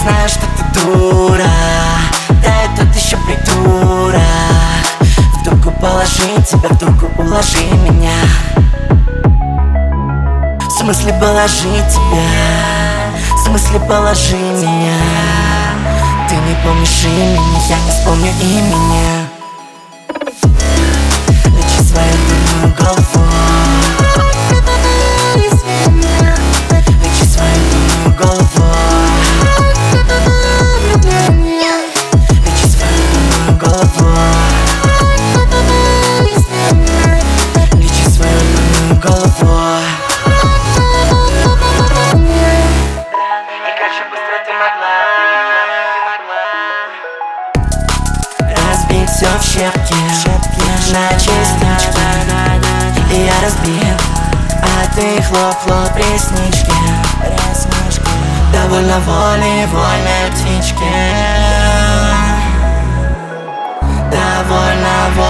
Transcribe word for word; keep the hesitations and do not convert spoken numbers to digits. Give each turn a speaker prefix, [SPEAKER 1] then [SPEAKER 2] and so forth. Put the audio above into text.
[SPEAKER 1] знаю, что ты дура, да и тот еще придурок. В турку положи тебя, в турку уложи меня. В смысле положи тебя, в смысле положи меня. Ты не помнишь имени, я не вспомню имени. Лечи свою дурную голову, лечи свою дурную голову, лечи свою дурную голову, лечи свою дурную голову. И как же быстро ты могла, разбить все в щепки, на частички. И я разбил, а ты хлоп-хлоп реснички. Довольно волей вольной птички, довольно волей.